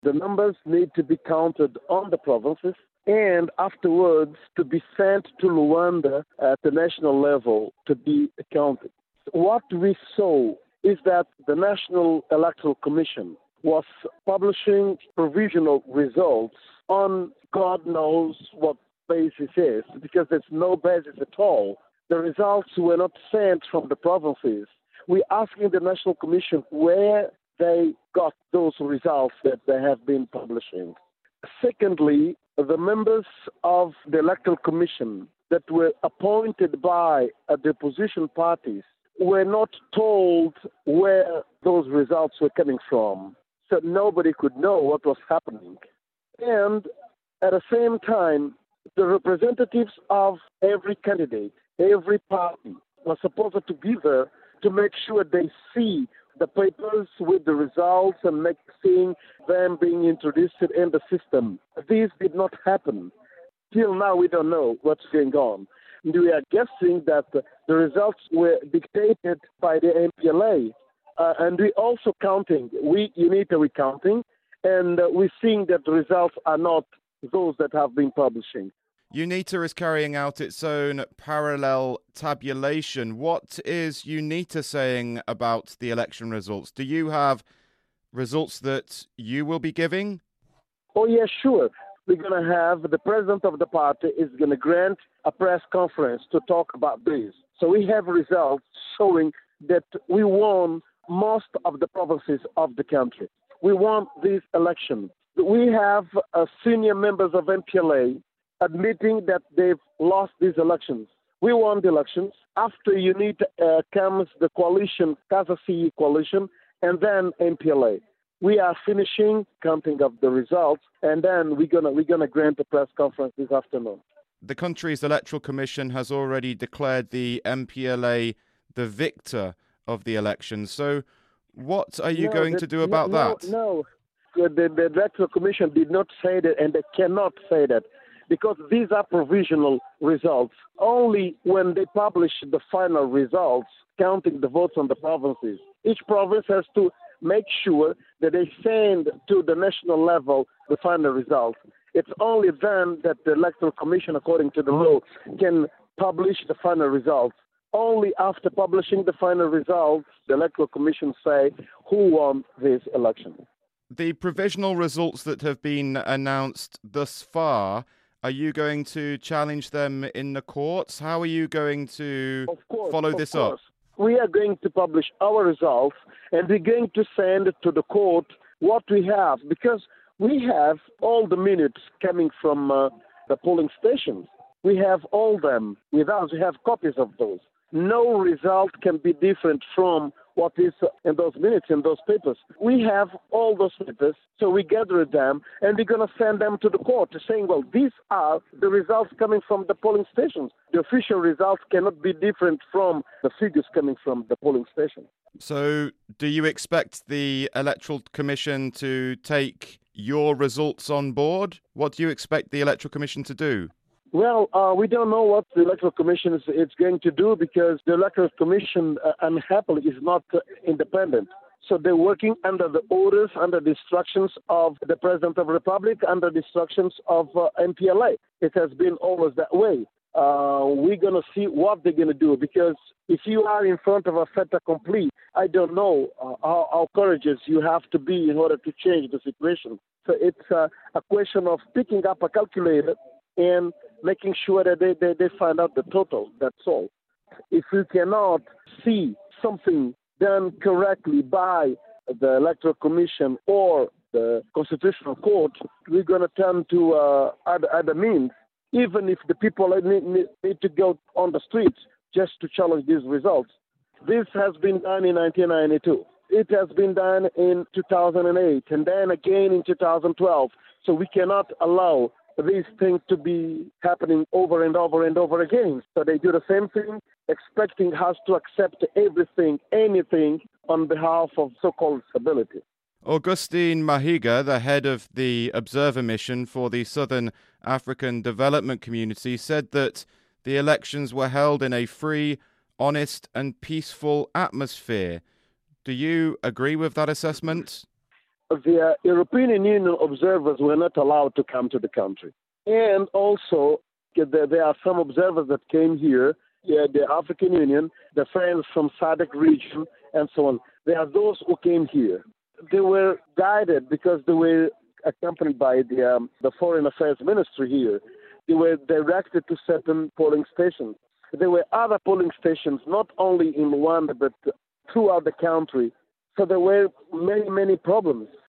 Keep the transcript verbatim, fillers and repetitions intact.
The numbers need to be counted on the provinces and afterwards to be sent to Luanda at the national level to be counted. What we saw is that the National Electoral Commission was publishing provisional results on God knows what basis is, because there's no basis at all. The results were not sent from the provinces. We're asking the National Commission where they got those results that they have been publishing. Secondly, the members of the Electoral Commission that were appointed by uh, the opposition parties were not told where those results were coming from, so nobody could know what was happening. And at the same time, the representatives of every candidate, every party, were supposed to be there to make sure they see the papers with the results and make seeing them being introduced in the system. This did not happen. Till now, we don't know what's going on. We are guessing that the results were dictated by the M P L A. Uh, and we also counting, we unitary counting, and uh, we're seeing that the results are not those that have been publishing. UNITA is carrying out its own parallel tabulation. What is UNITA saying about the election results? Do you have results that you will be giving? Oh, yeah, sure. We're going to have the president of the party is going to grant a press conference to talk about this. So we have results showing that we won most of the provinces of the country. We won this election. We have uh, senior members of M P L A admitting that they've lost these elections. We won the elections. After UNITA uh, comes the coalition, Casa C E coalition, and then M P L A. We are finishing counting of the results, and then we're gonna we're gonna grant a press conference this afternoon. The country's electoral commission has already declared the M P L A the victor of the election. So, what are you no, going the, to do about no, that? No, no. The, the electoral commission did not say that, and they cannot say that, because these are provisional results. Only when they publish the final results, counting the votes on the provinces, each province has to make sure that they send to the national level the final results. It's only then that the electoral commission, according to the law, can publish the final results. Only after publishing the final results, the electoral commission say who won this election. The provisional results that have been announced thus far, are you going to challenge them in the courts? How are you going to of course, follow of this course. up? We are going to publish our results, and we're going to send to the court what we have, because we have all the minutes coming from uh, the polling stations. We have all them with us. We have copies of those. No result can be different from what is in those minutes, in those papers. We have all those papers, so we gather them, and we're going to send them to the court, saying, well, these are the results coming from the polling stations. The official results cannot be different from the figures coming from the polling station. So do you expect the Electoral Commission to take your results on board? What do you expect the Electoral Commission to do? Well, uh, we don't know what the Electoral Commission is, is going to do, because the Electoral Commission, uh, unhappily, is not uh, independent. So they're working under the orders, under the instructions of the President of the Republic, under the instructions of uh, M P L A. It has been always that way. Uh, we're going to see what they're going to do, because if you are in front of a fait accompli, I don't know uh, how, how courageous you have to be in order to change the situation. So it's uh, a question of picking up a calculator and making sure that they, they, they find out the total, that's all. If you cannot see something done correctly by the Electoral Commission or the Constitutional Court, we're going to turn to uh, other, other means, even if the people need, need, need to go on the streets just to challenge these results. This has been done in nineteen ninety-two. It has been done in two thousand eight, and then again in two thousand twelve. So we cannot allow these things to be happening over and over and over again. So they do the same thing, expecting us to accept everything, anything, on behalf of so-called stability. Augustine Mahiga, the head of the Observer Mission for the Southern African Development Community, said that the elections were held in a free, honest and peaceful atmosphere. Do you agree with that assessment? the European Union observers were not allowed to come to the country. And also, there are some observers that came here, yeah, the African Union, the friends from S A D C region, and so on. There are those who came here. They were guided because they were accompanied by the, um, the Foreign Affairs Ministry here. They were directed to certain polling stations. There were other polling stations, not only in Luanda, but throughout the country. So there were many, many problems.